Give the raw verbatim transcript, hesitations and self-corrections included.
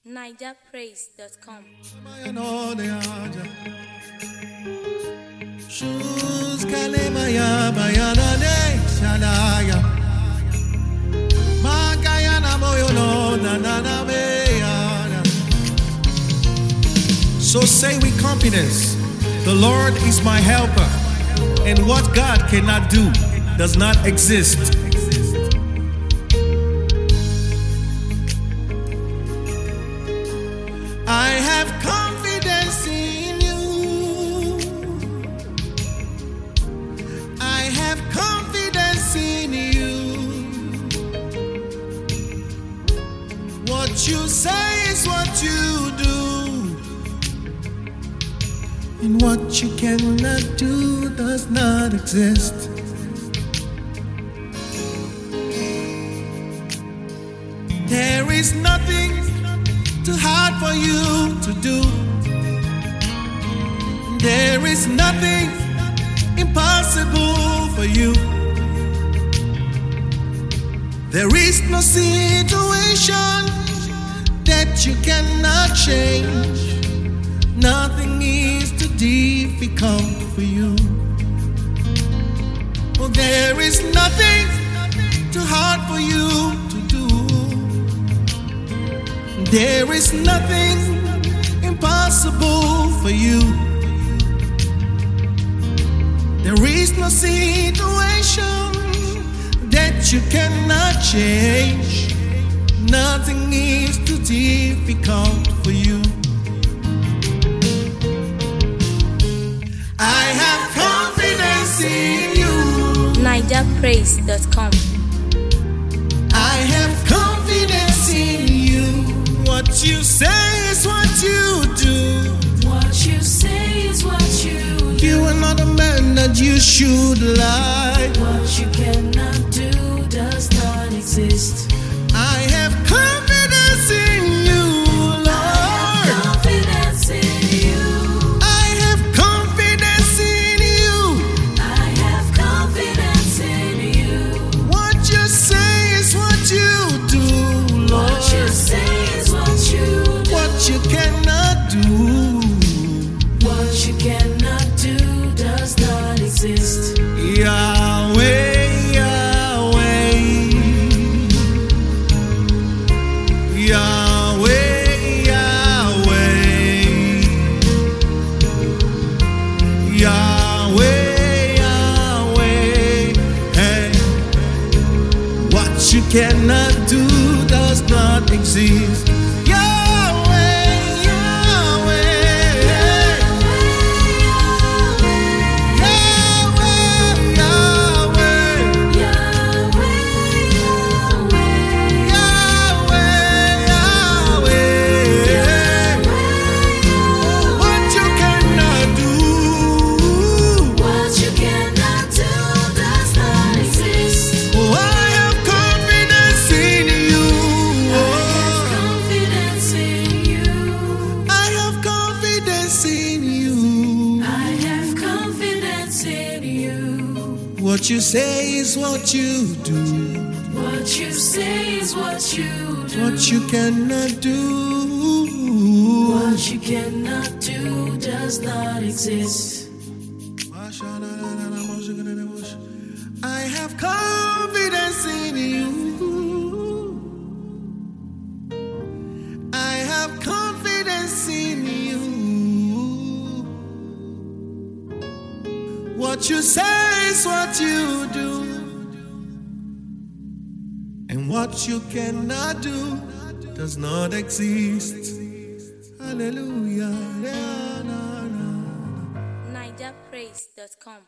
niger praise dot com. So say with confidence, the Lord is my helper, and what God cannot do does not exist. I have confidence in you. I have confidence in you. What you say is what you do, and what you cannot do does not exist. There is nothing too hard for you to do. There is nothing impossible for you. There is no situation that you cannot change. Nothing is too difficult for you. Oh, there is nothing too hard for you to do. There is nothing impossible for you. There is no situation that you cannot change. Nothing is too difficult for you. I have confidence in you. niger praise dot com. I have confidence in you. What you say is what you do. What you say is what you do. You are not a man that you should lie. What you cannot do does not exist. I have confidence in you, Lord. I have confidence in you. I have confidence in you. I have confidence in you. What you say is what you do, Lord. What you say is what you do. What you cannot do. What you cannot do does not exist. Yahweh, Yahweh, Yahweh, Yahweh, Yahweh, Yahweh. Hey, what you cannot do does not exist. What you say is what you do. What you say is what you do. What you cannot do. What you cannot do does not exist. I have confidence in you. I have confidence in you. What you say is what you do, and what you cannot do does not exist. Hallelujah. niger praise dot com.